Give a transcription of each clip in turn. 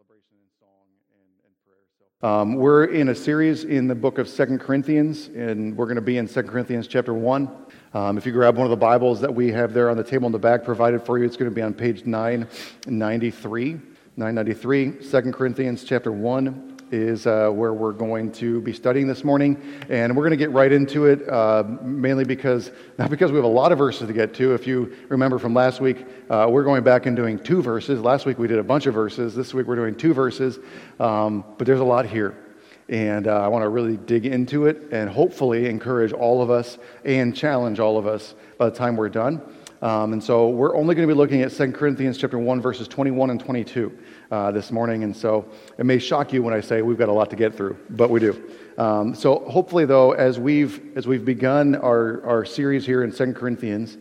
celebration and song and prayer. We're in a series in the book of 2 Corinthians, and we're going to be in 2 Corinthians chapter 1. If you grab one of the Bibles that we have there on the table in the back provided for you, it's going to be on page 993. 2 Corinthians chapter 1 is where we're going to be studying this morning, and we're going to get right into it, mainly not because we have a lot of verses to get to. If you remember from last week, we're going back and doing 2 verses. Last week we did a bunch of verses. This week we're doing 2 verses, but there's a lot here, and I want to really dig into it and hopefully encourage all of us and challenge all of us by the time we're done. And so we're only going to be looking at 2 Corinthians chapter 1, verses 21 and 22 this morning. And so it may shock you when I say we've got a lot to get through, but we do. So hopefully, though, as we've begun our series here in 2 Corinthians,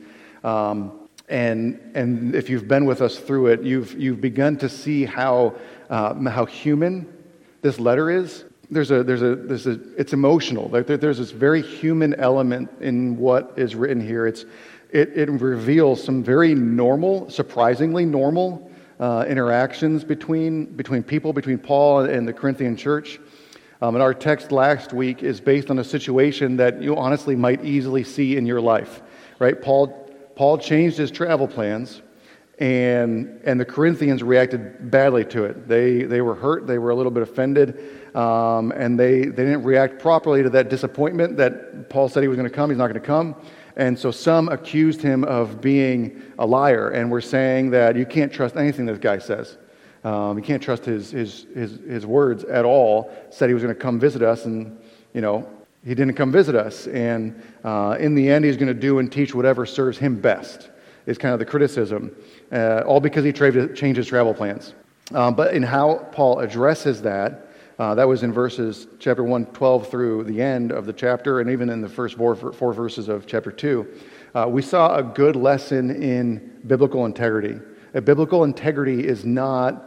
and if you've been with us through it, you've begun to see how human this letter is. It's emotional. There's this very human element in what is written here. It reveals some very normal, surprisingly normal interactions between people, between Paul and the Corinthian church. And our text last week is based on a situation that you honestly might easily see in your life, right? Paul changed his travel plans, and the Corinthians reacted badly to it. They were hurt. They were a little bit offended, and they didn't react properly to that disappointment that Paul said he was going to come. He's not going to come. And so some accused him of being a liar, and were saying that you can't trust anything this guy says. You can't trust his words at all. Said he was going to come visit us, and he didn't come visit us. And in the end, he's going to do and teach whatever serves him best. Is kind of the criticism, all because he changed his travel plans. But in how Paul addresses that was in verses chapter 1, 12 through the end of the chapter, and even in the first four verses of chapter 2, we saw a good lesson in biblical integrity. Biblical integrity is not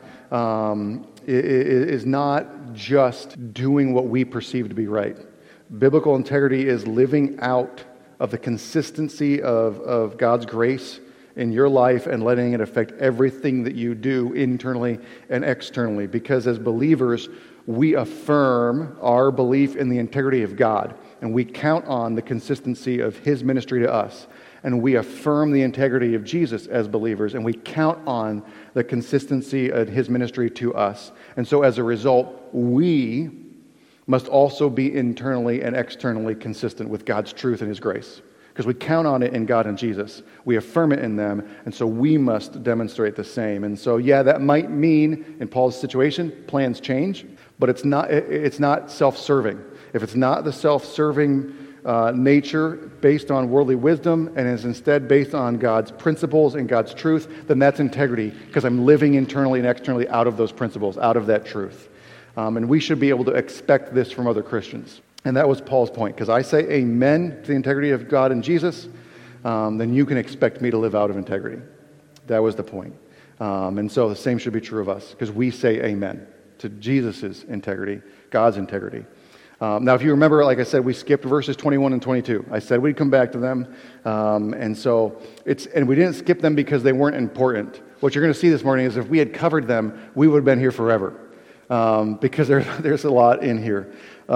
just doing what we perceive to be right. Biblical integrity is living out of the consistency of God's grace in your life and letting it affect everything that you do internally and externally. Because as believers, we affirm our belief in the integrity of God, and we count on the consistency of His ministry to us. And we affirm the integrity of Jesus as believers, and we count on the consistency of His ministry to us. And so as a result, we must also be internally and externally consistent with God's truth and His grace. Because we count on it in God and Jesus. We affirm it in them, and so we must demonstrate the same. And so, that might mean, in Paul's situation, plans change, but it's not self-serving. If it's not the self-serving nature based on worldly wisdom and is instead based on God's principles and God's truth, then that's integrity, because I'm living internally and externally out of those principles, out of that truth. And we should be able to expect this from other Christians. And that was Paul's point, because I say amen to the integrity of God and Jesus, then you can expect me to live out of integrity. That was the point. And so the same should be true of us, because we say amen to Jesus' integrity, God's integrity. Now, if you remember, like I said, we skipped verses 21 and 22. I said we'd come back to them, and we didn't skip them because they weren't important. What you're going to see this morning is if we had covered them, we would have been here forever, because there's a lot in here.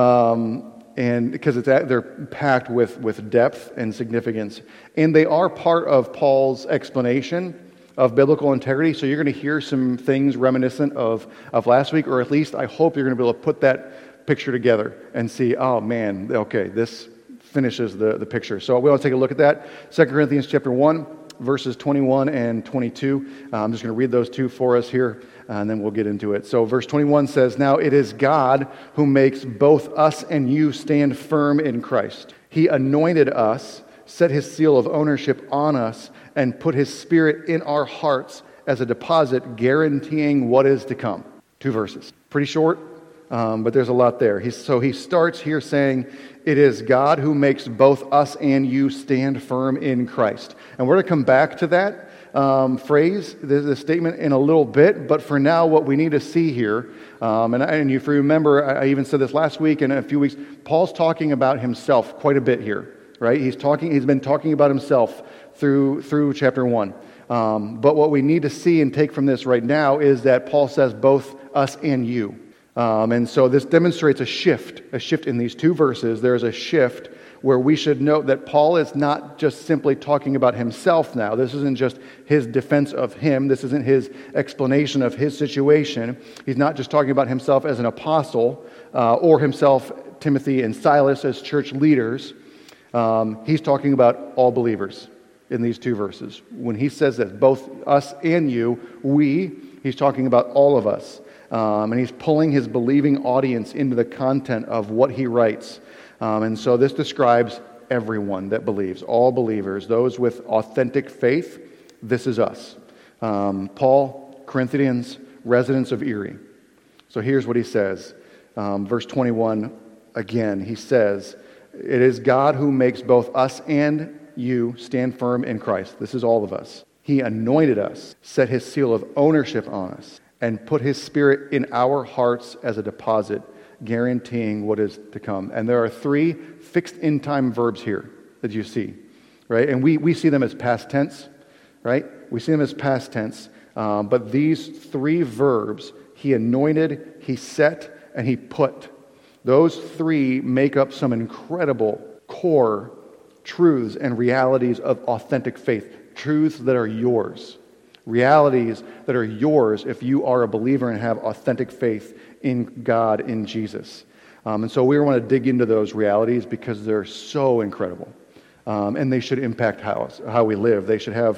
And because they're packed with depth and significance. And they are part of Paul's explanation of biblical integrity. So you're going to hear some things reminiscent of last week, or at least I hope you're going to be able to put that picture together and see, oh man, okay, this finishes the picture. So we want to take a look at that. 2 Corinthians chapter 1, verses 21 and 22. I'm just going to read those 2 for us here, and then we'll get into it. So verse 21 says, "Now it is God who makes both us and you stand firm in Christ. He anointed us, set His seal of ownership on us, and put His Spirit in our hearts as a deposit guaranteeing what is to come." 2 verses. Pretty short, but there's a lot there. So he starts here saying, it is God who makes both us and you stand firm in Christ. And we're going to come back to that phrase, the statement, in a little bit. But for now, what we need to see here, and if you remember, I even said this last week and a few weeks, Paul's talking about himself quite a bit here, right? He's been talking about himself through chapter 1. But what we need to see and take from this right now is that Paul says both us and you. And so this demonstrates a shift in these two verses. There's a shift where we should note that Paul is not just simply talking about himself now. This isn't just his defense of him. This isn't his explanation of his situation. He's not just talking about himself as an apostle or himself, Timothy and Silas, as church leaders. He's talking about all believers in these two verses. When he says that both us and you, he's talking about all of us. And he's pulling his believing audience into the content of what he writes. And so this describes everyone that believes, all believers, those with authentic faith. This is us. Paul, Corinthians, residents of Erie. So here's what he says. Verse 21, again, he says, "It is God who makes both us and you stand firm in Christ." This is all of us. "He anointed us, set his seal of ownership on us, and put his Spirit in our hearts as a deposit, guaranteeing what is to come." And there are three fixed in-time verbs here that you see, right? And we see them as past tense, right? We see them as past tense. But these three verbs, he anointed, he set, and he put, those three make up some incredible core truths and realities of authentic faith, truths that are yours. Realities that are yours if you are a believer and have authentic faith in God, in Jesus. And so we want to dig into those realities because they're so incredible. And they should impact how we live. They should have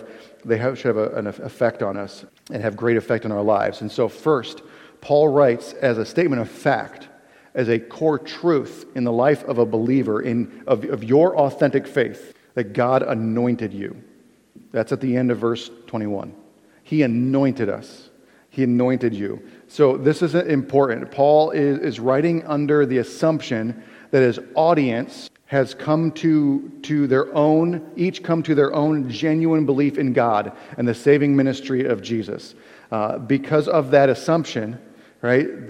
an effect on us and have great effect on our lives. And so first, Paul writes as a statement of fact, as a core truth in the life of a believer, of your authentic faith, that God anointed you. That's at the end of verse 21. He anointed us. He anointed you. So this is important. Paul is writing under the assumption that his audience has come to their own genuine belief in God and the saving ministry of Jesus. Because of that assumption, right,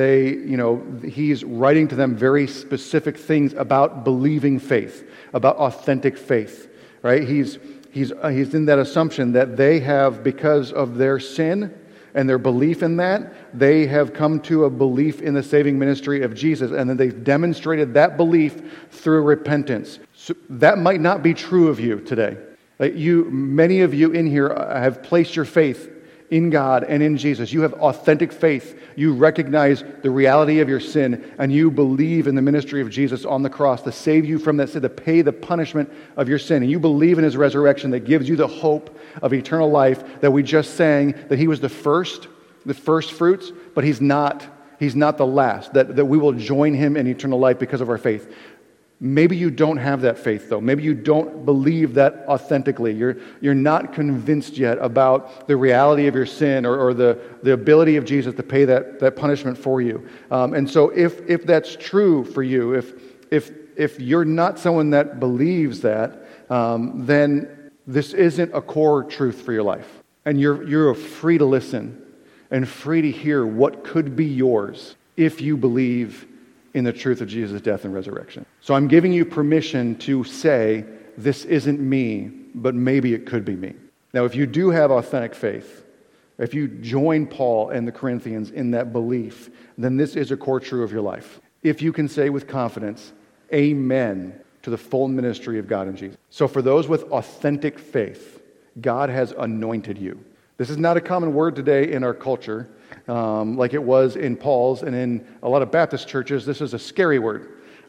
that he's writing to them very specific things about believing faith, about authentic faith, right? He's in that assumption that they have, because of their sin and their belief in that, they have come to a belief in the saving ministry of Jesus, and then they've demonstrated that belief through repentance. So that might not be true of you today. Many of you in here have placed your faith in God and in Jesus. You have authentic faith. You recognize the reality of your sin, and you believe in the ministry of Jesus on the cross to save you from that sin, to pay the punishment of your sin. And you believe in his resurrection that gives you the hope of eternal life that we just sang, that he was the first fruits, but he's not the last, that we will join him in eternal life because of our faith. Maybe you don't have that faith, though. Maybe you don't believe that authentically. You're not convinced yet about the reality of your sin or the ability of Jesus to pay that punishment for you. And so if that's true for you, if you're not someone that believes that, then this isn't a core truth for your life. And you're free to listen and free to hear what could be yours if you believe in the truth of Jesus' death and resurrection. So I'm giving you permission to say, this isn't me, but maybe it could be me. Now, if you do have authentic faith, if you join Paul and the Corinthians in that belief, then this is a core truth of your life. If you can say with confidence, amen to the full ministry of God in Jesus. So for those with authentic faith, God has anointed you. This is not a common word today in our culture. Like it was in Paul's and in a lot of Baptist churches. This is a scary word,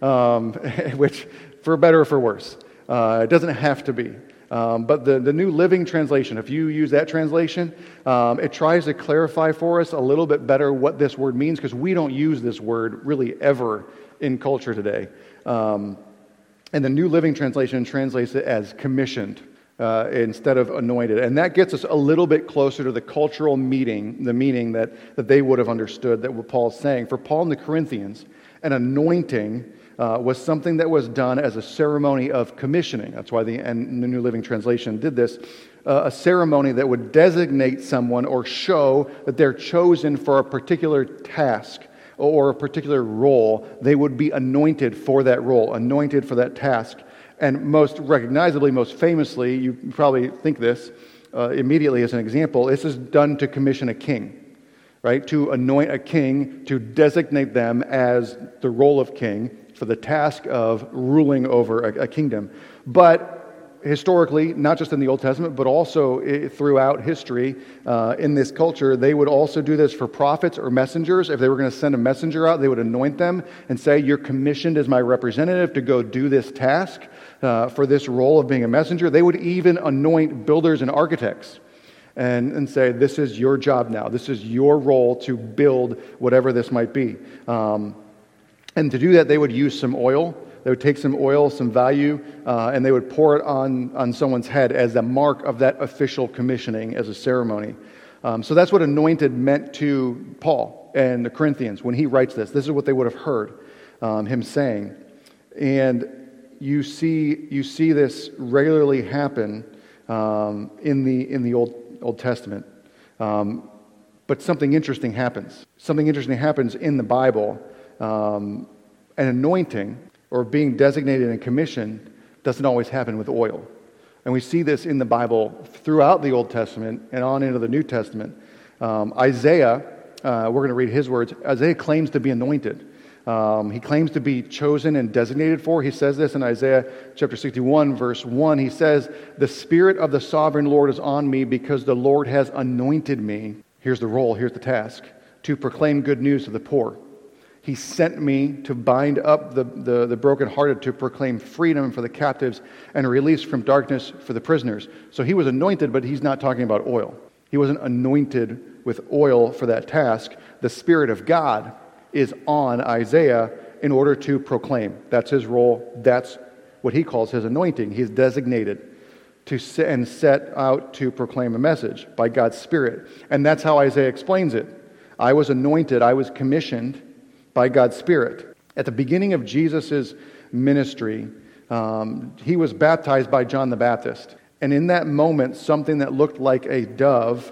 which, for better or for worse, it doesn't have to be. But the New Living Translation, if you use that translation, it tries to clarify for us a little bit better what this word means, because we don't use this word really ever in culture today. And the New Living Translation translates it as commissioned. Instead of anointed. And that gets us a little bit closer to the cultural meaning that they would have understood that what Paul's saying. For Paul and the Corinthians, an anointing was something that was done as a ceremony of commissioning. That's why the New Living Translation did this. A ceremony that would designate someone or show that they're chosen for a particular task or a particular role. They would be anointed for that role, anointed for that task. And most recognizably, most famously, you probably think this immediately as an example, this is done to commission a king, right? To anoint a king, to designate them as the role of king for the task of ruling over a kingdom. But historically, not just in the Old Testament, but also throughout history in this culture, they would also do this for prophets or messengers. If they were going to send a messenger out, they would anoint them and say, you're commissioned as my representative to go do this task for this role of being a messenger. They would even anoint builders and architects and say, this is your job now. This is your role to build whatever this might be. And to do that, they would use some oil. They would take some oil, some value, and they would pour it on someone's head as the mark of that official commissioning as a ceremony. So that's what anointed meant to Paul and the Corinthians when he writes this. This is what they would have heard him saying. And you see this regularly happen in the Old Testament. But something interesting happens. Something interesting happens in the Bible. An anointing or being designated and commissioned doesn't always happen with oil. And we see this in the Bible throughout the Old Testament and on into the New Testament. Isaiah, we're going to read his words. Isaiah claims to be anointed. He claims to be chosen and designated for. He says this in Isaiah chapter 61, verse 1. He says, the Spirit of the sovereign Lord is on me because the Lord has anointed me. Here's the role, here's the task, to proclaim good news to the poor. He sent me to bind up the brokenhearted, to proclaim freedom for the captives and release from darkness for the prisoners. So he was anointed, but he's not talking about oil. He wasn't anointed with oil for that task. The Spirit of God is on Isaiah in order to proclaim. That's his role. That's what he calls his anointing. He's designated to set out to proclaim a message by God's Spirit. And that's how Isaiah explains it. I was anointed, I was commissioned by God's Spirit. At the beginning of Jesus' ministry, he was baptized by John the Baptist. And in that moment, something that looked like a dove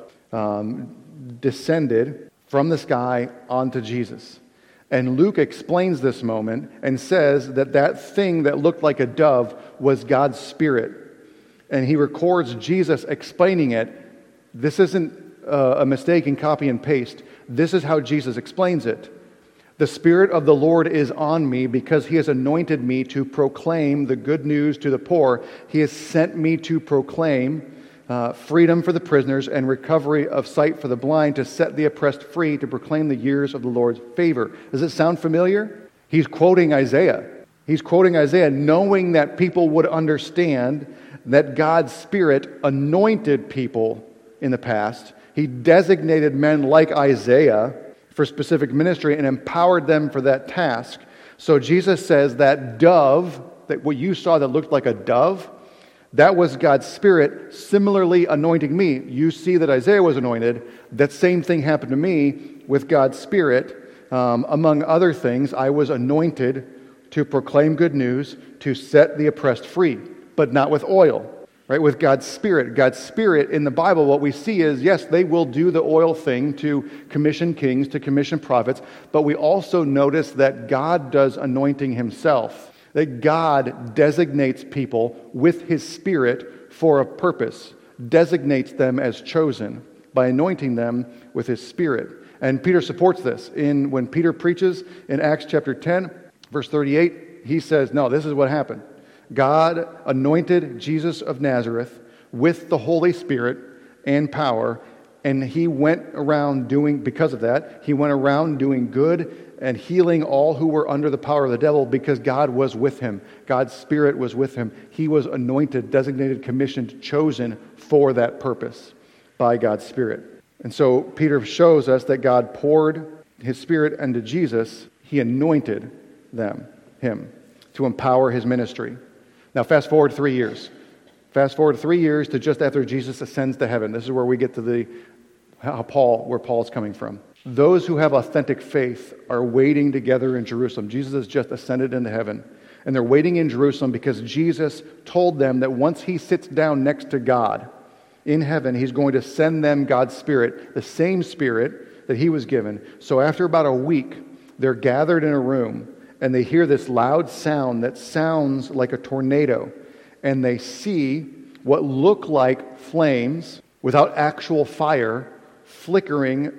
descended from the sky onto Jesus. And Luke explains this moment and says that thing that looked like a dove was God's Spirit. And he records Jesus explaining it. This isn't a mistake in copy and paste. This is how Jesus explains it. The Spirit of the Lord is on me because He has anointed me to proclaim the good news to the poor. He has sent me to proclaim freedom for the prisoners and recovery of sight for the blind, to set the oppressed free, to proclaim the years of the Lord's favor. Does it sound familiar? He's quoting Isaiah. He's quoting Isaiah knowing that people would understand that God's Spirit anointed people in the past. He designated men like Isaiah for specific ministry and empowered them for that task. So Jesus says that dove, that what you saw that looked like a dove, that was God's Spirit similarly anointing me. You see that Isaiah was anointed. That same thing happened to me with God's Spirit. Among other things, I was anointed to proclaim good news, to set the oppressed free, but not with oil. Right, with God's Spirit. God's Spirit in the Bible, what we see is, yes, they will do the oil thing to commission kings, to commission prophets, but we also notice that God does anointing Himself, that God designates people with His Spirit for a purpose, designates them as chosen by anointing them with His Spirit. And Peter supports this. When Peter preaches in Acts chapter 10, verse 38, he says, no, this is what happened. God anointed Jesus of Nazareth with the Holy Spirit and power, and He went around because of that, He went around doing good and healing all who were under the power of the devil because God was with Him. God's Spirit was with Him. He was anointed, designated, commissioned, chosen for that purpose by God's Spirit. And so Peter shows us that God poured His Spirit into Jesus. He anointed him, to empower His ministry. Now, fast forward 3 years. Fast forward 3 years to just after Jesus ascends to heaven. This is where we get to where Paul's coming from. Those who have authentic faith are waiting together in Jerusalem. Jesus has just ascended into heaven. And they're waiting in Jerusalem because Jesus told them that once He sits down next to God in heaven, He's going to send them God's Spirit, the same Spirit that He was given. So after about a week, they're gathered in a room, and they hear this loud sound that sounds like a tornado. And they see what look like flames without actual fire flickering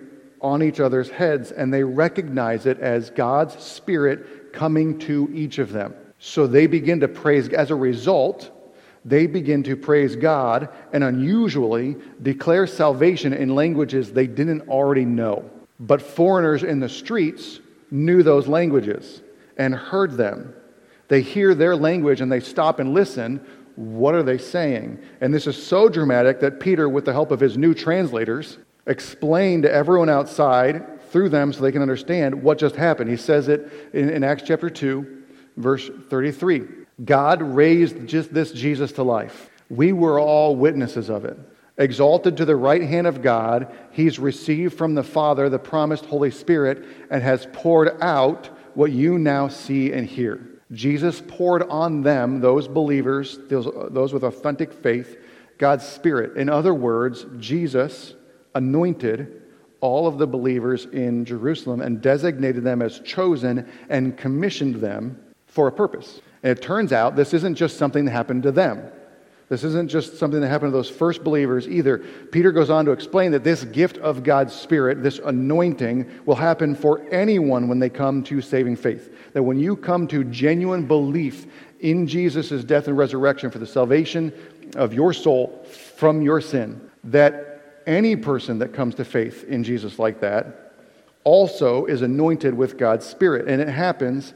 on each other's heads, and they recognize it as God's Spirit coming to each of them. So they begin to praise. As a result, they begin to praise God and unusually declare salvation in languages they didn't already know. But foreigners in the streets knew those languages and heard them. They hear their language and they stop and listen. What are they saying? And this is so dramatic that Peter, with the help of his new translators, explained to everyone outside through them so they can understand what just happened. He says it in Acts chapter 2, verse 33. God raised just this Jesus to life. We were all witnesses of it. Exalted to the right hand of God, he's received from the Father the promised Holy Spirit and has poured out what you now see and hear. Jesus poured on them, those believers, those with authentic faith, God's Spirit. In other words, Jesus anointed all of the believers in Jerusalem and designated them as chosen and commissioned them for a purpose. And it turns out this isn't just something that happened to them. This isn't just something that happened to those first believers either. Peter goes on to explain that this gift of God's Spirit, this anointing, will happen for anyone when they come to saving faith. That when you come to genuine belief in Jesus' death and resurrection for the salvation of your soul from your sin, that any person that comes to faith in Jesus like that also is anointed with God's Spirit. And it happens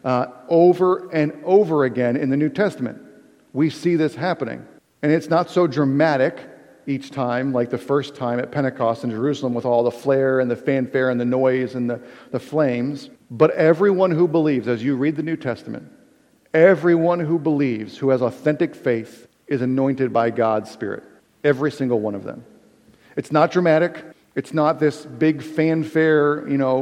over and over again in the New Testament. We see this happening. And it's not so dramatic each time like the first time at Pentecost in Jerusalem with all the flare and the fanfare and the noise and the flames. But everyone who believes, as you read the New Testament, everyone who believes, who has authentic faith, is anointed by God's Spirit. Every single one of them. It's not dramatic. It's not this big fanfare,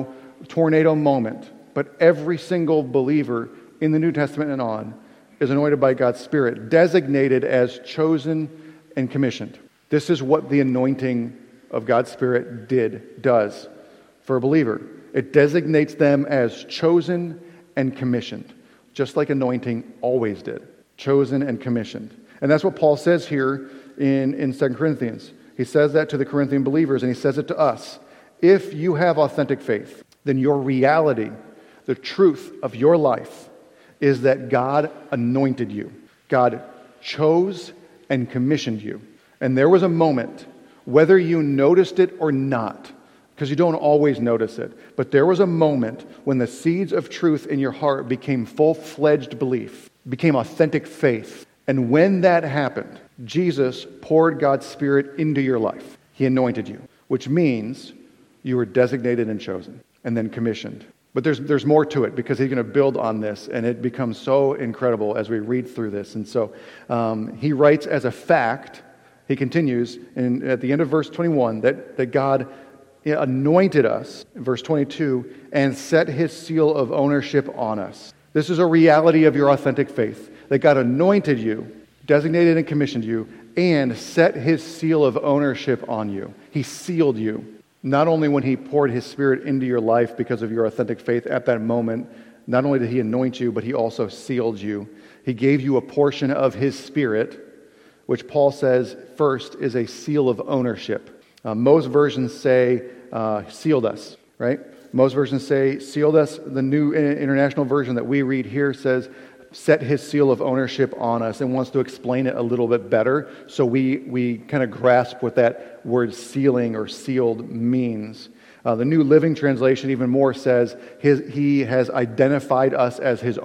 tornado moment. But every single believer in the New Testament and on is anointed by God's Spirit, designated as chosen and commissioned. This is what the anointing of God's Spirit does for a believer. It designates them as chosen and commissioned, just like anointing always did. Chosen and commissioned. And that's what Paul says here in 2 Corinthians. He says that to the Corinthian believers, and he says it to us. If you have authentic faith, then your reality, the truth of your life, is that God anointed you. God chose and commissioned you. And there was a moment, whether you noticed it or not, because you don't always notice it, but there was a moment when the seeds of truth in your heart became full-fledged belief, became authentic faith. And when that happened, Jesus poured God's Spirit into your life. He anointed you, which means you were designated and chosen and then commissioned. But there's more to it because he's going to build on this, and it becomes so incredible as we read through this. And so he writes as a fact, he continues at the end of verse 21 that God anointed us, verse 22, and set his seal of ownership on us. This is a reality of your authentic faith, that God anointed you, designated and commissioned you, and set his seal of ownership on you. He sealed you. Not only when he poured his Spirit into your life because of your authentic faith at that moment, not only did he anoint you, but he also sealed you. He gave you a portion of his Spirit, which Paul says first is a seal of ownership. Most versions say sealed us, right? Most versions say sealed us. The New International Version that we read here says set his seal of ownership on us, and wants to explain it a little bit better so we kind of grasp what that word sealing or sealed means. The New Living Translation even more says he has identified us as his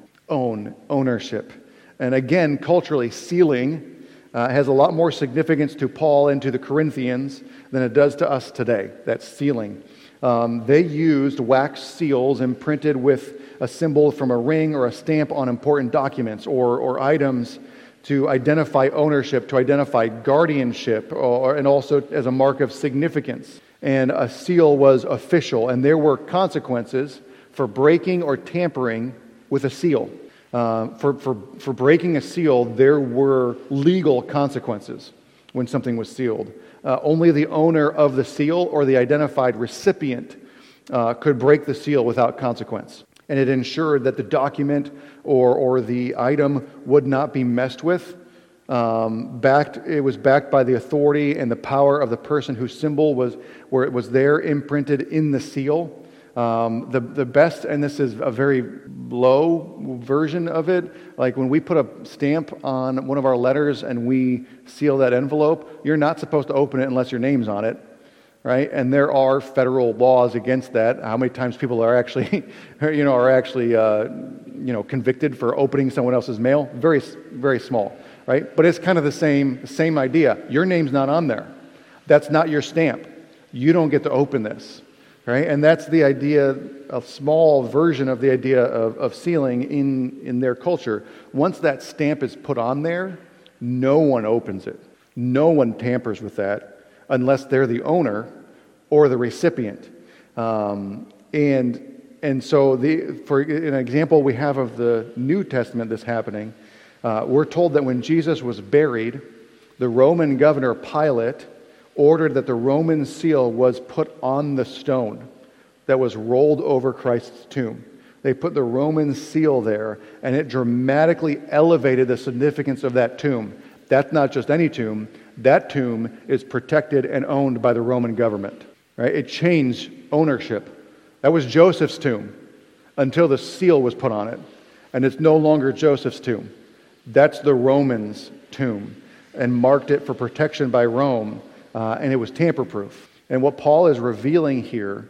ownership. And again, culturally, sealing has a lot more significance to Paul and to the Corinthians than it does to us today, that sealing. They used wax seals imprinted with a symbol from a ring or a stamp on important documents or items to identify ownership, to identify guardianship, and also as a mark of significance. And a seal was official, and there were consequences for breaking or tampering with a seal. For breaking a seal, there were legal consequences when something was sealed. Only the owner of the seal or the identified recipient could break the seal without consequence. And it ensured that the document or the item would not be messed with It was backed by the authority and the power of the person whose symbol was where it was there imprinted in the seal. The best, and this is a very low version of it, like when we put a stamp on one of our letters and we seal that envelope, you're not supposed to open it unless your name's on it, right? And there are federal laws against that. How many times people are actually, convicted for opening someone else's mail? Very, very small, right? But it's kind of the same idea. Your name's not on there. That's not your stamp. You don't get to open this. Right? And that's the idea, a small version of the idea of sealing in their culture. Once that stamp is put on there, no one opens it. No one tampers with that unless they're the owner or the recipient. And so for an example we have of the New Testament this happening, we're told that when Jesus was buried, the Roman governor Pilate ordered that the Roman seal was put on the stone that was rolled over Christ's tomb. They put the Roman seal there, and it dramatically elevated the significance of that tomb. That's not just any tomb. That tomb is protected and owned by the Roman government. Right? It changed ownership. That was Joseph's tomb until the seal was put on it. And it's no longer Joseph's tomb. That's the Romans' tomb, and marked it for protection by Rome. And it was tamper-proof. And what Paul is revealing here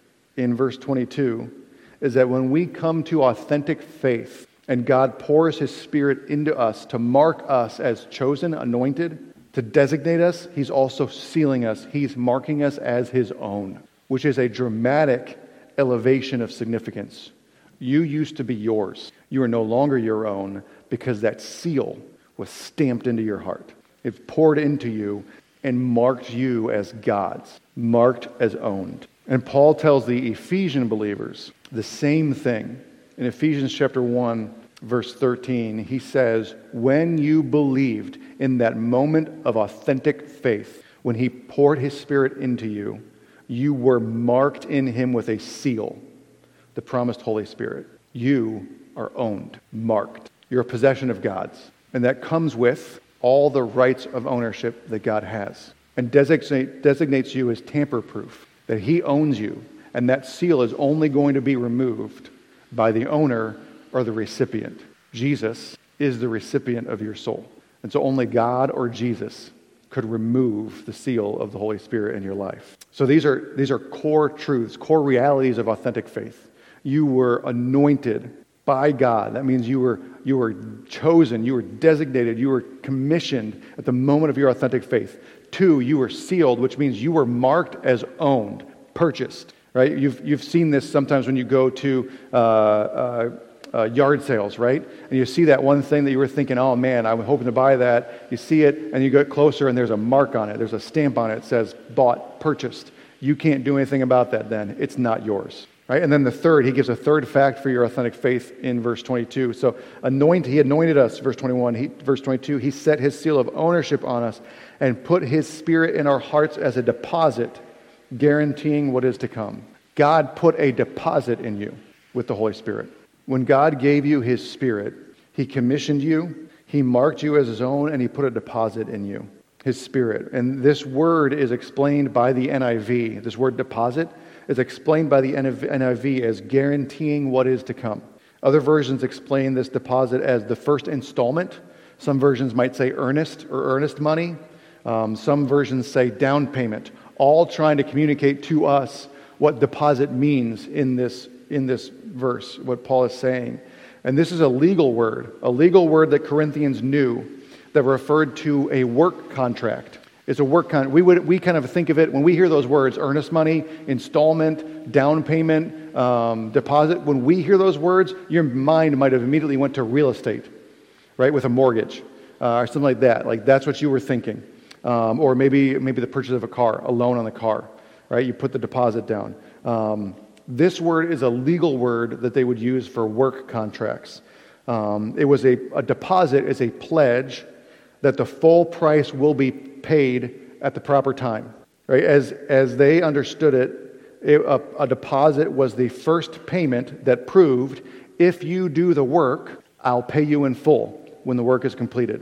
in verse 22 is that when we come to authentic faith and God pours His Spirit into us to mark us as chosen, anointed, to designate us, He's also sealing us. He's marking us as His own, which is a dramatic elevation of significance. You used to be yours. You are no longer your own because that seal was stamped into your heart. It's poured into you and marked you as God's, marked as owned. And Paul tells the Ephesian believers the same thing. In Ephesians chapter 1, verse 13, he says, when you believed in that moment of authentic faith, when He poured His Spirit into you, you were marked in Him with a seal, the promised Holy Spirit. You are owned, marked. You're a possession of God's. And that comes with all the rights of ownership that God has, and designates you as tamper-proof, that He owns you, and that seal is only going to be removed by the owner or the recipient. Jesus is the recipient of your soul. And so only God or Jesus could remove the seal of the Holy Spirit in your life. So these are core truths, core realities of authentic faith. You were anointed by God. That means you were chosen, you were designated, you were commissioned at the moment of your authentic faith. 2, you were sealed, which means you were marked as owned, purchased. Right? You've seen this sometimes when you go to yard sales, right? And you see that one thing that you were thinking, oh man, I'm hoping to buy that. You see it, and you get closer, and there's a mark on it. There's a stamp on it that says bought, purchased. You can't do anything about that then. It's not yours. Right? And then the third, he gives a third fact for your authentic faith in verse 22. So he anointed us, verse 21. Verse 22, He set His seal of ownership on us and put His Spirit in our hearts as a deposit, guaranteeing what is to come. God put a deposit in you with the Holy Spirit. When God gave you His Spirit, He commissioned you, He marked you as His own, and He put a deposit in you, His Spirit. And this word is explained by the NIV. This word deposit is explained by the NIV as guaranteeing what is to come. Other versions explain this deposit as the first installment. Some versions might say earnest or earnest money. Some versions say down payment, all trying to communicate to us what deposit means in this verse, what Paul is saying. And this is a legal word that Corinthians knew that referred to a work contract. It's a work contract. We kind of think of it, when we hear those words, earnest money, installment, down payment, deposit, when we hear those words, your mind might have immediately went to real estate, right, with a mortgage or something like that. Like that's what you were thinking. Or maybe the purchase of a car, a loan on the car, right? You put the deposit down. This word is a legal word that they would use for work contracts. It was a deposit is a pledge that the full price will be paid at the proper time. Right? As they understood it, a deposit was the first payment that proved, if you do the work, I'll pay you in full when the work is completed.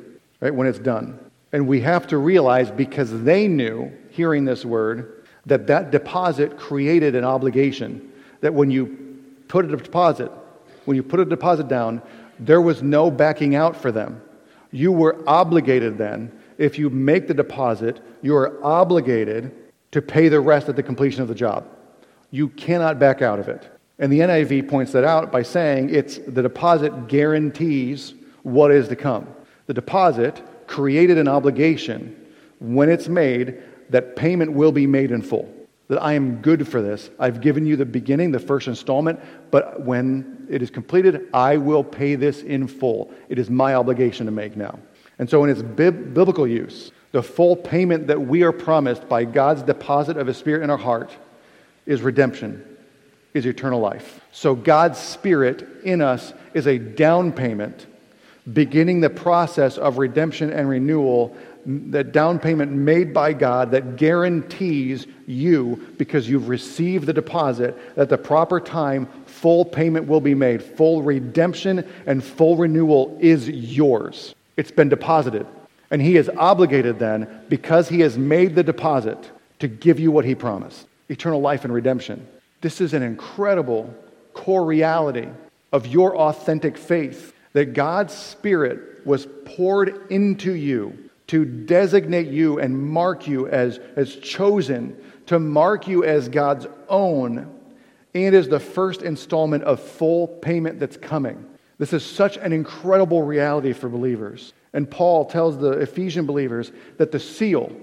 right? When it's done. And we have to realize, because they knew, hearing this word, that that deposit created an obligation. That when you put a deposit down, there was no backing out for them. You were obligated then. If you make the deposit, you are obligated to pay the rest at the completion of the job. You cannot back out of it. And the NIV points that out by saying the deposit guarantees what is to come. The deposit created an obligation when it's made that payment will be made in full. That I am good for this. I've given you the beginning, the first installment, but when it is completed, I will pay this in full. It is my obligation to make now. And so in its biblical use, the full payment that we are promised by God's deposit of His Spirit in our heart is redemption, is eternal life. So God's Spirit in us is a down payment, beginning the process of redemption and renewal, that down payment made by God that guarantees you, because you've received the deposit, that the proper time, full payment will be made. Full redemption and full renewal is yours. It's been deposited. And He is obligated then, because He has made the deposit, to give you what He promised. Eternal life and redemption. This is an incredible core reality of your authentic faith, that God's Spirit was poured into you to designate you and mark you as chosen, to mark you as God's own, and is the first installment of full payment that's coming. This is such an incredible reality for believers. And Paul tells the Ephesian believers that the seal,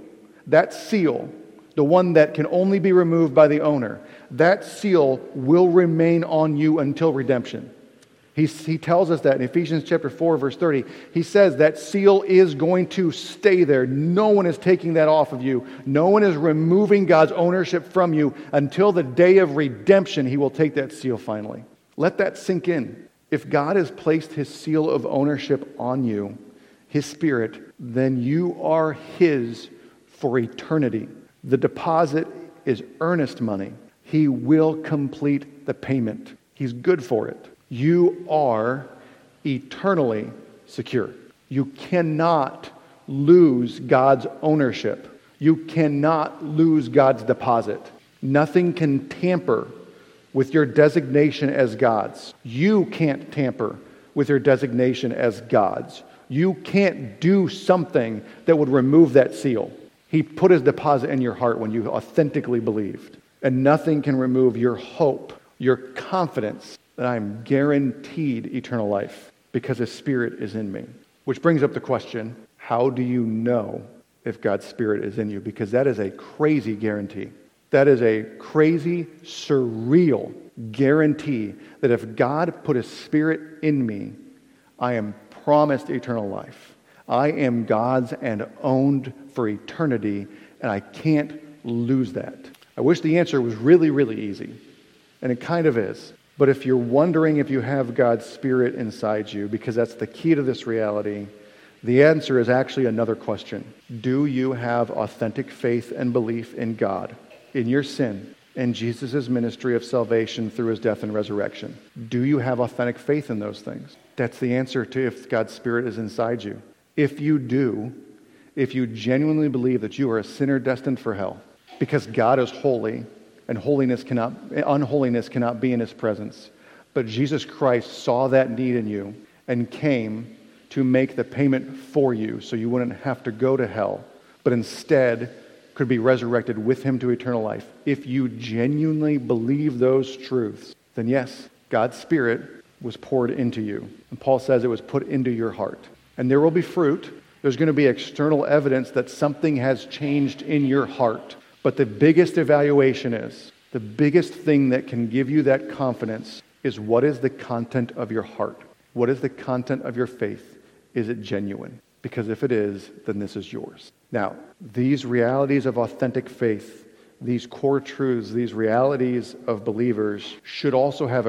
the one that can only be removed by the owner, that seal will remain on you until redemption. He tells us that in Ephesians chapter 4, verse 30. He says that seal is going to stay there. No one is taking that off of you. No one is removing God's ownership from you until the day of redemption. He will take that seal finally. Let that sink in. If God has placed His seal of ownership on you, His Spirit, then you are His for eternity. The deposit is earnest money. He will complete the payment. He's good for it. You are eternally secure. You cannot lose God's ownership. You cannot lose God's deposit. Nothing can tamper with your designation as God's. You can't tamper with your designation as God's. You can't do something that would remove that seal. He put His deposit in your heart when you authentically believed. And nothing can remove your hope, your confidence that I'm guaranteed eternal life because His Spirit is in me. Which brings up the question, how do you know if God's Spirit is in you? Because that is a crazy guarantee. That is a crazy, surreal guarantee that if God put His Spirit in me, I am promised eternal life. I am God's and owned for eternity, and I can't lose that. I wish the answer was really, really easy, and it kind of is. But if you're wondering if you have God's Spirit inside you, because that's the key to this reality, the answer is actually another question. Do you have authentic faith and belief in God, in your sin, and Jesus' ministry of salvation through His death and resurrection? Do you have authentic faith in those things? That's the answer to if God's Spirit is inside you. If you do, if you genuinely believe that you are a sinner destined for hell, because God is holy, and unholiness cannot be in His presence. But Jesus Christ saw that need in you and came to make the payment for you so you wouldn't have to go to hell, but instead could be resurrected with Him to eternal life. If you genuinely believe those truths, then yes, God's Spirit was poured into you. And Paul says it was put into your heart. And there will be fruit. There's going to be external evidence that something has changed in your heart. But the biggest evaluation is, the biggest thing that can give you that confidence is, what is the content of your heart? What is the content of your faith? Is it genuine? Because if it is, then this is yours. Now, these realities of authentic faith, these core truths, these realities of believers should also have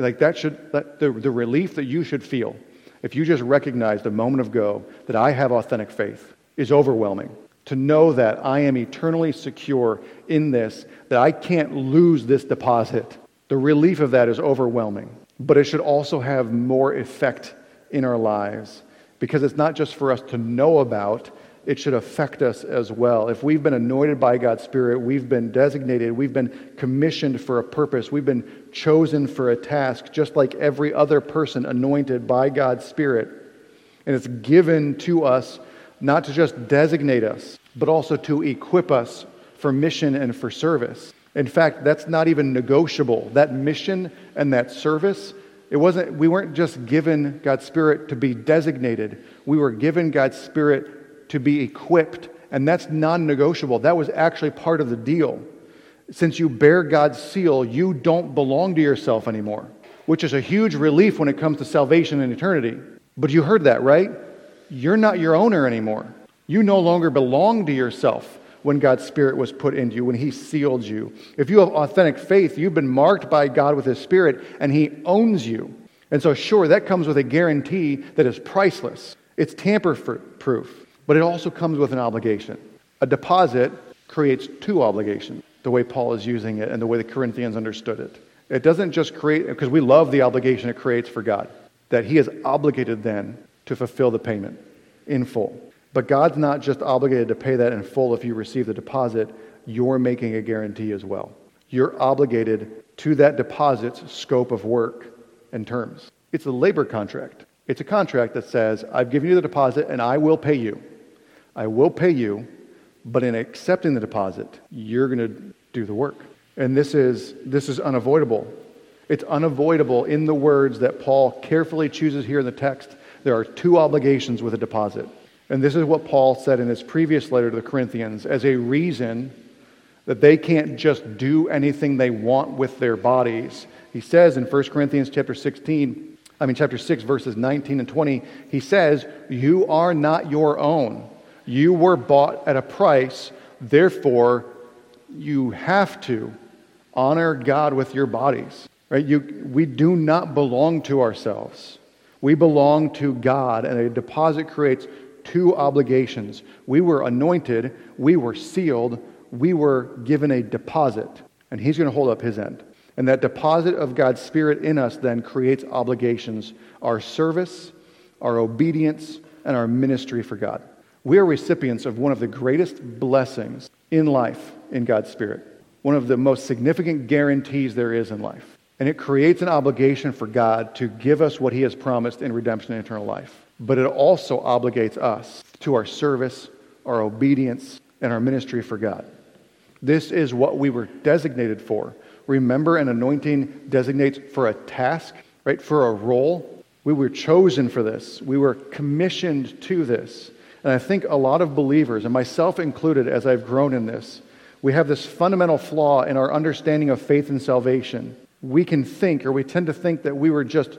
the relief that you should feel if you just recognize the moment of go that I have authentic faith is overwhelming. To know that I am eternally secure in this, that I can't lose this deposit. The relief of that is overwhelming. But it should also have more effect in our lives because it's not just for us to know about, it should affect us as well. If we've been anointed by God's Spirit, we've been designated, we've been commissioned for a purpose, we've been chosen for a task, just like every other person anointed by God's Spirit. And it's given to us not to just designate us, but also to equip us for mission and for service. In fact, that's not even negotiable. That mission and that service, we weren't just given God's Spirit to be designated. We were given God's Spirit to be equipped, and that's non-negotiable. That was actually part of the deal. Since you bear God's seal, you don't belong to yourself anymore, which is a huge relief when it comes to salvation and eternity. But you heard that, right? You're not your owner anymore. You no longer belong to yourself when God's Spirit was put into you, when He sealed you. If you have authentic faith, you've been marked by God with His Spirit, and He owns you. And so sure, that comes with a guarantee that is priceless. It's tamper-proof. But it also comes with an obligation. A deposit creates two obligations, the way Paul is using it and the way the Corinthians understood it. It doesn't just create, because we love the obligation it creates for God, that He is obligated then to fulfill the payment in full. But God's not just obligated to pay that in full if you receive the deposit, you're making a guarantee as well. You're obligated to that deposit's scope of work and terms. It's a labor contract. It's a contract that says, I've given you the deposit and I will pay you. I will pay you, but in accepting the deposit, you're going to do the work. And this is unavoidable. It's unavoidable in the words that Paul carefully chooses here in the text. There are two obligations with a deposit. And this is what Paul said in his previous letter to the Corinthians as a reason that they can't just do anything they want with their bodies. He says in 1 Corinthians chapter 6, verses 19 and 20, he says, you are not your own. You were bought at a price, therefore you have to honor God with your bodies. Right? We do not belong to ourselves. We belong to God, and a deposit creates two obligations. We were anointed, we were sealed, we were given a deposit, and He's going to hold up His end. And that deposit of God's Spirit in us then creates obligations, our service, our obedience, and our ministry for God. We are recipients of one of the greatest blessings in life in God's Spirit, one of the most significant guarantees there is in life. And it creates an obligation for God to give us what He has promised in redemption and eternal life. But it also obligates us to our service, our obedience, and our ministry for God. This is what we were designated for. Remember, an anointing designates for a task, right? For a role. We were chosen for this. We were commissioned to this. And I think a lot of believers, and myself included as I've grown in this, we have this fundamental flaw in our understanding of faith and salvation. We can think, or we tend to think, that we were just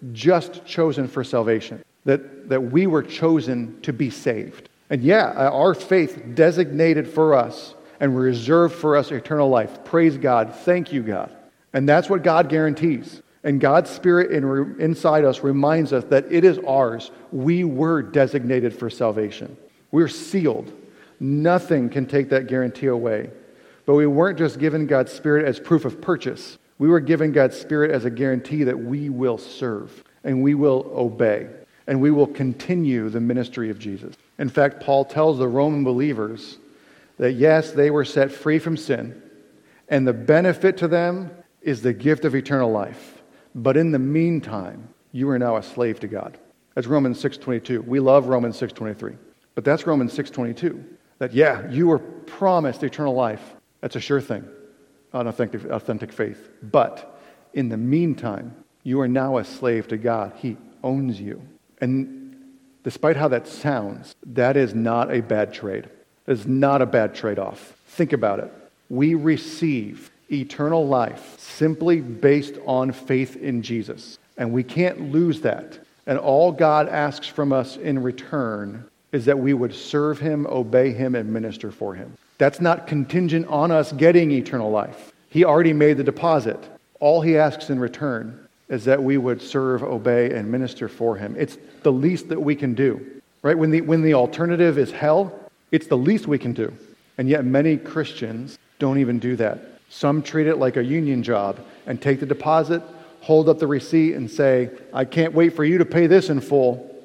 chosen for salvation, that we were chosen to be saved. And yeah, our faith designated for us and reserved for us eternal life. Praise God. Thank you, God. And that's what God guarantees. And God's Spirit inside us reminds us that it is ours. We were designated for salvation. We're sealed. Nothing can take that guarantee away. But we weren't just given God's Spirit as proof of purchase. We were given God's Spirit as a guarantee that we will serve and we will obey and we will continue the ministry of Jesus. In fact, Paul tells the Roman believers that yes, they were set free from sin, and the benefit to them is the gift of eternal life. But in the meantime, you are now a slave to God. That's Romans 6:22. We love Romans 6:23. But that's Romans 6:22. That, yeah, you were promised eternal life. That's a sure thing, an authentic faith. But in the meantime, you are now a slave to God. He owns you. And despite how that sounds, that is not a bad trade. It is not a bad trade-off. Think about it. We receive eternal life simply based on faith in Jesus. And we can't lose that. And all God asks from us in return is that we would serve Him, obey Him, and minister for Him. That's not contingent on us getting eternal life. He already made the deposit. All He asks in return is that we would serve, obey, and minister for Him. It's the least that we can do. Right? When the alternative is hell, it's the least we can do. And yet many Christians don't even do that. Some treat it like a union job and take the deposit, hold up the receipt and say, I can't wait for you to pay this in full.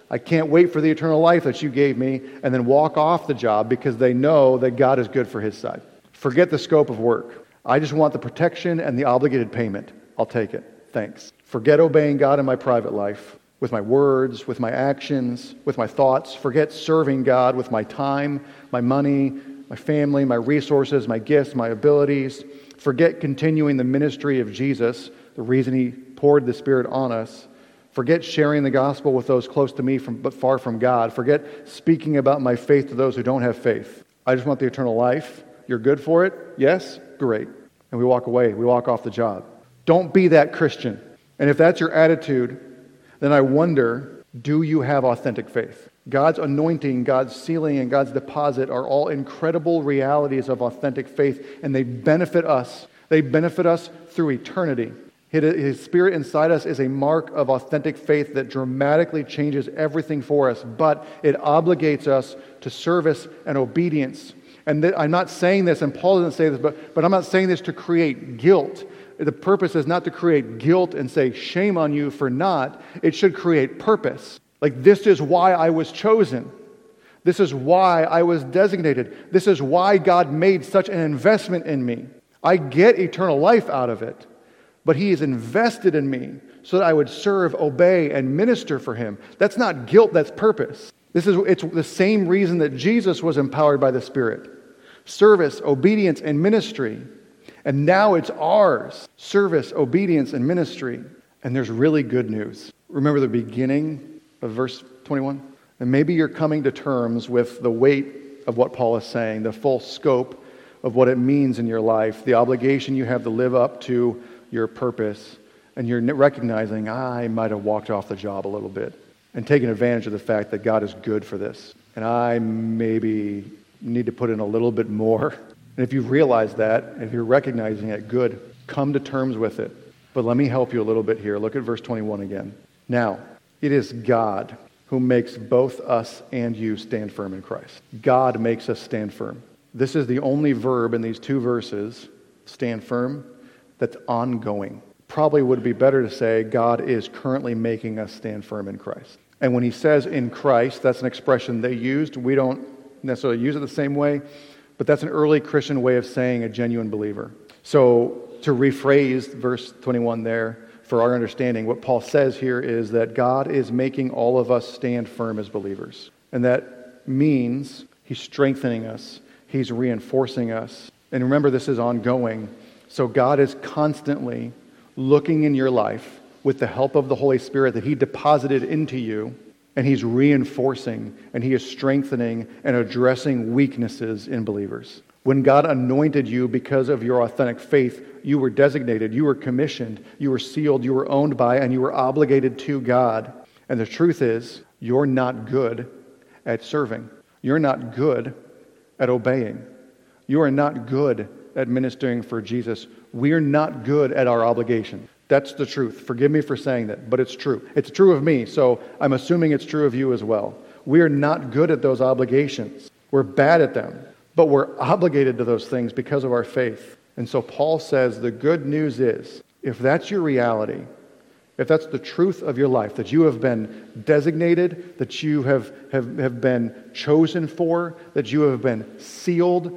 I can't wait for the eternal life that you gave me, and then walk off the job because they know that God is good for his side. Forget the scope of work. I just want the protection and the obligated payment. I'll take it. Thanks. Forget obeying God in my private life, with my words, with my actions, with my thoughts. Forget serving God with my time, my money, my family, my resources, my gifts, my abilities. Forget continuing the ministry of Jesus, the reason he poured the Spirit on us. Forget sharing the gospel with those close to me but far from God. Forget speaking about my faith to those who don't have faith. I just want the eternal life. You're good for it? Yes? Great. And we walk away. We walk off the job. Don't be that Christian. And if that's your attitude, then I wonder, do you have authentic faith? God's anointing, God's sealing, and God's deposit are all incredible realities of authentic faith, and they benefit us. They benefit us through eternity. His Spirit inside us is a mark of authentic faith that dramatically changes everything for us, but it obligates us to service and obedience. And I'm not saying this, and Paul doesn't say this, but I'm not saying this to create guilt. The purpose is not to create guilt and say, shame on you for not. It should create purpose. Like, this is why I was chosen. This is why I was designated. This is why God made such an investment in me. I get eternal life out of it. But he is invested in me so that I would serve, obey, and minister for him. That's not guilt, that's purpose. It's the same reason that Jesus was empowered by the Spirit. Service, obedience, and ministry. And now it's ours. Service, obedience, and ministry. And there's really good news. Remember the beginning of verse 21? And maybe you're coming to terms with the weight of what Paul is saying, the full scope of what it means in your life, the obligation you have to live up to your purpose, and you're recognizing, I might have walked off the job a little bit and taken advantage of the fact that God is good for this, and I maybe need to put in a little bit more. And if you've realized that, if you're recognizing it, good, come to terms with it. But let me help you a little bit here. Look at verse 21 again. Now, it is God who makes both us and you stand firm in Christ. God makes us stand firm. This is the only verb in these two verses, stand firm, that's ongoing. Probably would be better to say God is currently making us stand firm in Christ. And when he says in Christ, that's an expression they used. We don't necessarily use it the same way, but that's an early Christian way of saying a genuine believer. So to rephrase verse 21 there, for our understanding, what Paul says here is that God is making all of us stand firm as believers. And that means he's strengthening us. He's reinforcing us. And remember, this is ongoing. So God is constantly looking in your life with the help of the Holy Spirit that he deposited into you, and he's reinforcing, and he is strengthening and addressing weaknesses in believers. When God anointed you because of your authentic faith, you were designated, you were commissioned, you were sealed, you were owned by, and you were obligated to God. And the truth is, you're not good at serving. You're not good at obeying. You are not good at ministering for Jesus. We're not good at our obligation. That's the truth. Forgive me for saying that, but it's true. It's true of me, so I'm assuming it's true of you as well. We are not good at those obligations. We're bad at them, but we're obligated to those things because of our faith. And so Paul says the good news is, if that's your reality, if that's the truth of your life, that you have been designated, that you have been chosen for, that you have been sealed,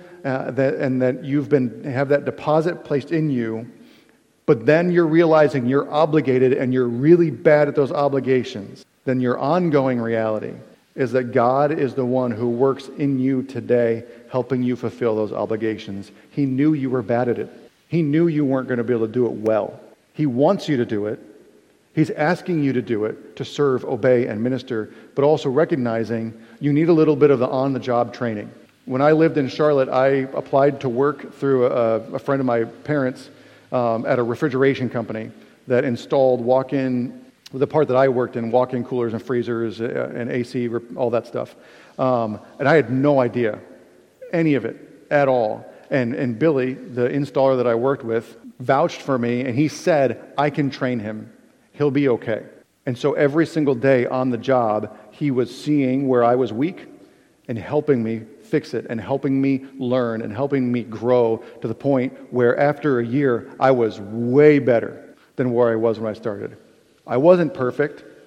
that you've have that deposit placed in you, but then you're realizing you're obligated and you're really bad at those obligations, then your ongoing reality is that God is the one who works in you today, helping you fulfill those obligations. He knew you were bad at it. He knew you weren't going to be able to do it well. He wants you to do it. He's asking you to do it, to serve, obey, and minister, but also recognizing you need a little bit of the on-the-job training. When I lived in Charlotte, I applied to work through a friend of my parents at a refrigeration company that installed walk-in, the part that I worked in, walk-in coolers and freezers and AC, all that stuff. And I had no idea any of it at all. And Billy, the installer that I worked with, vouched for me, and he said, I can train him. He'll be okay. And so every single day on the job, he was seeing where I was weak and helping me fix it and helping me learn and helping me grow to the point where after a year, I was way better than where I was when I started. I wasn't perfect.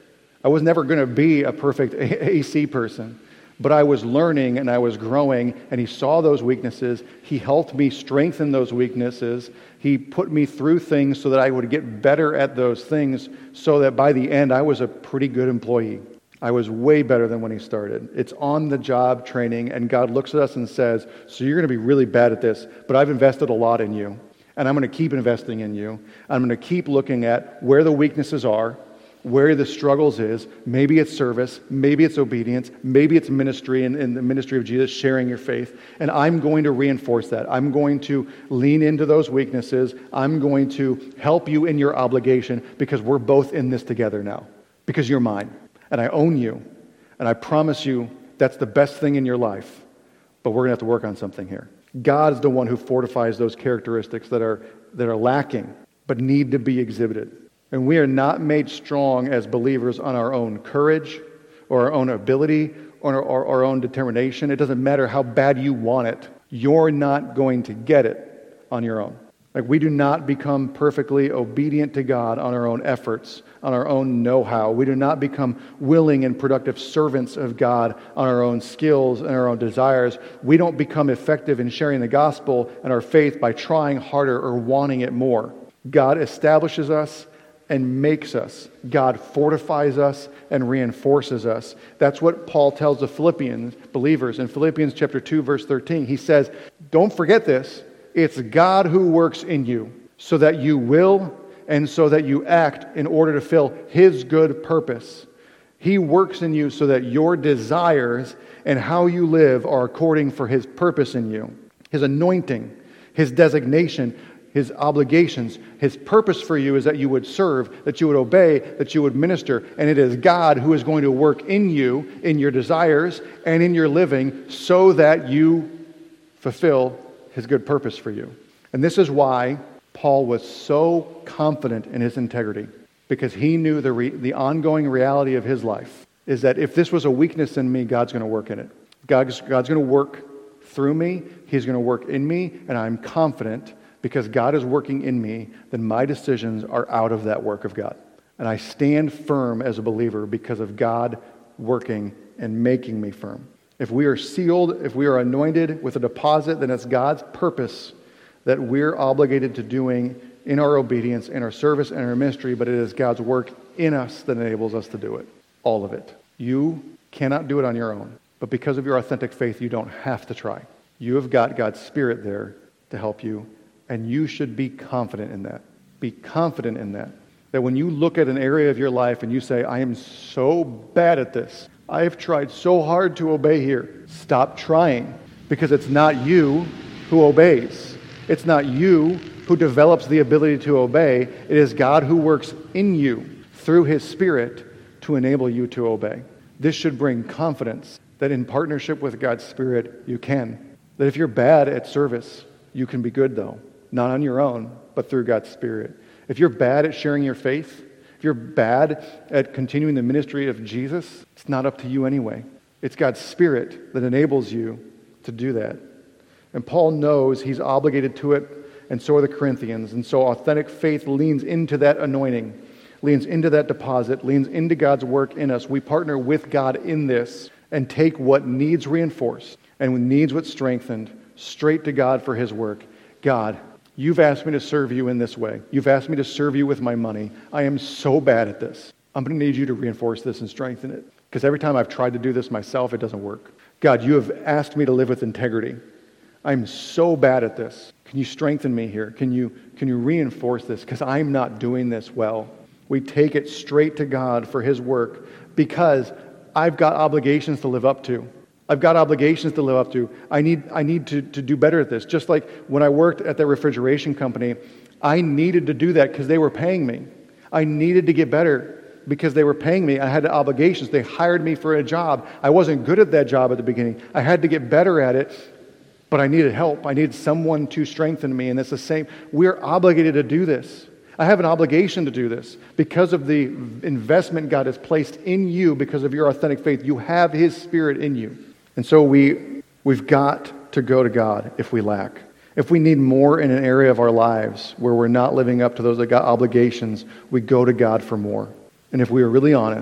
I was never going to be a perfect AC person. But I was learning and I was growing, and he saw those weaknesses. He helped me strengthen those weaknesses. He put me through things so that I would get better at those things, so that by the end I was a pretty good employee. I was way better than when he started. It's on-the-job training, and God looks at us and says, so you're going to be really bad at this, but I've invested a lot in you, and I'm going to keep investing in you. I'm going to keep looking at where the weaknesses are, where the struggles is. Maybe it's service, maybe it's obedience, maybe it's ministry in the ministry of Jesus, sharing your faith. And I'm going to reinforce that. I'm going to lean into those weaknesses. I'm going to help you in your obligation, because we're both in this together now. Because you're mine, and I own you, and I promise you that's the best thing in your life. But we're going to have to work on something here. God is the one who fortifies those characteristics that are lacking, but need to be exhibited. And we are not made strong as believers on our own courage or our own ability or our own determination. It doesn't matter how bad you want it. You're not going to get it on your own. Like, we do not become perfectly obedient to God on our own efforts, on our own know-how. We do not become willing and productive servants of God on our own skills and our own desires. We don't become effective in sharing the gospel and our faith by trying harder or wanting it more. God establishes us and makes us. God fortifies us and reinforces us. That's what Paul tells the Philippians believers in Philippians chapter 2, verse 13. He says, don't forget this. It's God who works in you so that you will and so that you act in order to fill His good purpose. He works in you so that your desires and how you live are according for His purpose in you. His anointing, His designation, His obligations, His purpose for you is that you would serve, that you would obey, that you would minister. And it is God who is going to work in you, in your desires, and in your living, so that you fulfill His good purpose for you. And this is why Paul was so confident in his integrity, because he knew the ongoing reality of his life is that if this was a weakness in me, God's going to work in it. God's going to work through me. He's going to work in me, and I'm confident because God is working in me, then my decisions are out of that work of God. And I stand firm as a believer because of God working and making me firm. If we are sealed, if we are anointed with a deposit, then it's God's purpose that we're obligated to doing in our obedience, in our service, and our ministry, but it is God's work in us that enables us to do it. All of it. You cannot do it on your own, but because of your authentic faith, you don't have to try. You have got God's Spirit there to help you, and you should be confident in that. Be confident in that. That when you look at an area of your life and you say, I am so bad at this, I have tried so hard to obey here. Stop trying, because it's not you who obeys. It's not you who develops the ability to obey. It is God who works in you through His Spirit to enable you to obey. This should bring confidence that in partnership with God's Spirit, you can. That if you're bad at service, you can be good though. Not on your own, but through God's Spirit. If you're bad at sharing your faith, if you're bad at continuing the ministry of Jesus, it's not up to you anyway. It's God's Spirit that enables you to do that. And Paul knows he's obligated to it, and so are the Corinthians. And so authentic faith leans into that anointing, leans into that deposit, leans into God's work in us. We partner with God in this and take what needs reinforced and needs what's strengthened straight to God for His work. God, you've asked me to serve you in this way. You've asked me to serve you with my money. I am so bad at this. I'm going to need you to reinforce this and strengthen it. Because every time I've tried to do this myself, it doesn't work. God, you have asked me to live with integrity. I'm so bad at this. Can you strengthen me here? Can you reinforce this? Because I'm not doing this well. We take it straight to God for His work because I've got obligations to live up to. I've got obligations to live up to. I need to do better at this. Just like when I worked at that refrigeration company, I needed to do that because they were paying me. I needed to get better because they were paying me. I had obligations. They hired me for a job. I wasn't good at that job at the beginning. I had to get better at it, but I needed help. I needed someone to strengthen me, and it's the same. We're obligated to do this. I have an obligation to do this because of the investment God has placed in you because of your authentic faith. You have His Spirit in you. And so we've got to go to God if we lack. If we need more in an area of our lives where we're not living up to those obligations, we go to God for more. And if we are really honest,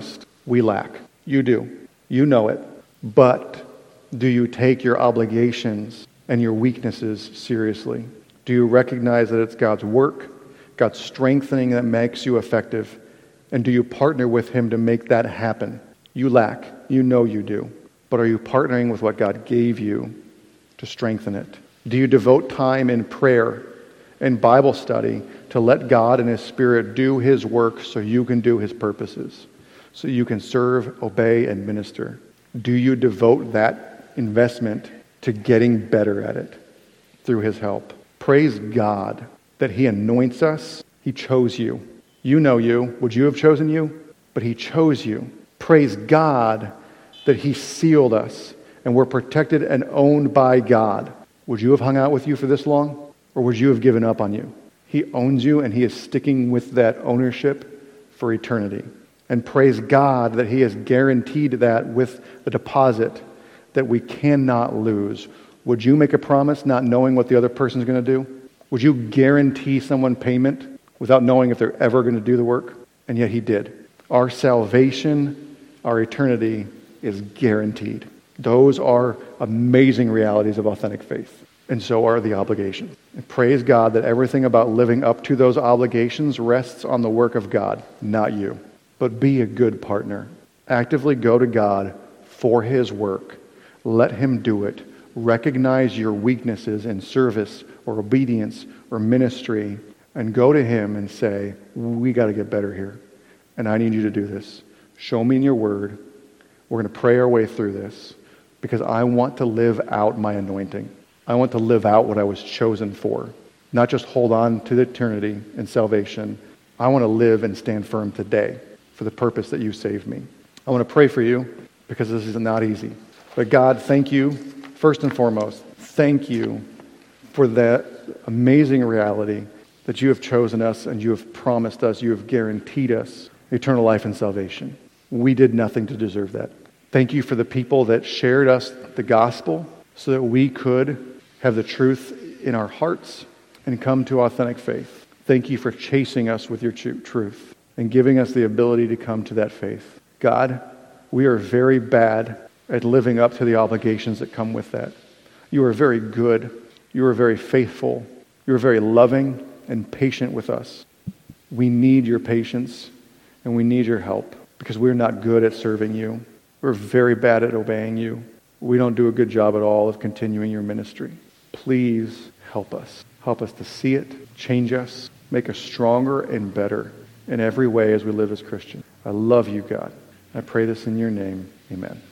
We lack. You do. You know it. But do you take your obligations and your weaknesses seriously? Do you recognize that it's God's work, God's strengthening that makes you effective? And do you partner with Him to make that happen? You lack. You know you do. But are you partnering with what God gave you to strengthen it? Do you devote time in prayer and Bible study to let God and His Spirit do His work so you can do His purposes, so you can serve, obey, and minister? Do you devote that investment to getting better at it through His help? Praise God that He anoints us. He chose you. You know you. Would you have chosen you? But He chose you. Praise God that He sealed us and we're protected and owned by God. Would you have hung out with you for this long? Or would you have given up on you? He owns you and He is sticking with that ownership for eternity. And praise God that He has guaranteed that with the deposit that we cannot lose. Would you make a promise not knowing what the other person is going to do? Would you guarantee someone payment without knowing if they're ever going to do the work? And yet He did. Our salvation, our eternity is guaranteed. Those are amazing realities of authentic faith. And so are the obligations. And praise God that everything about living up to those obligations rests on the work of God, not you. But be a good partner. Actively go to God for His work. Let Him do it. Recognize your weaknesses in service or obedience or ministry and go to Him and say, we got to get better here. And I need you to do this. Show me in your word. We're going to pray our way through this because I want to live out my anointing. I want to live out what I was chosen for. Not just hold on to the eternity and salvation. I want to live and stand firm today for the purpose that you saved me. I want to pray for you because this is not easy. But God, thank you, first and foremost, thank you for that amazing reality that you have chosen us and you have promised us, you have guaranteed us eternal life and salvation. We did nothing to deserve that. Thank you for the people that shared us the gospel so that we could have the truth in our hearts and come to authentic faith. Thank you for chasing us with your truth and giving us the ability to come to that faith. God, we are very bad at living up to the obligations that come with that. You are very good. You are very faithful. You are very loving and patient with us. We need your patience and we need your help because we're not good at serving you. We're very bad at obeying you. We don't do a good job at all of continuing your ministry. Please help us. Help us to see it, change us, make us stronger and better in every way as we live as Christians. I love you, God. I pray this in your name. Amen.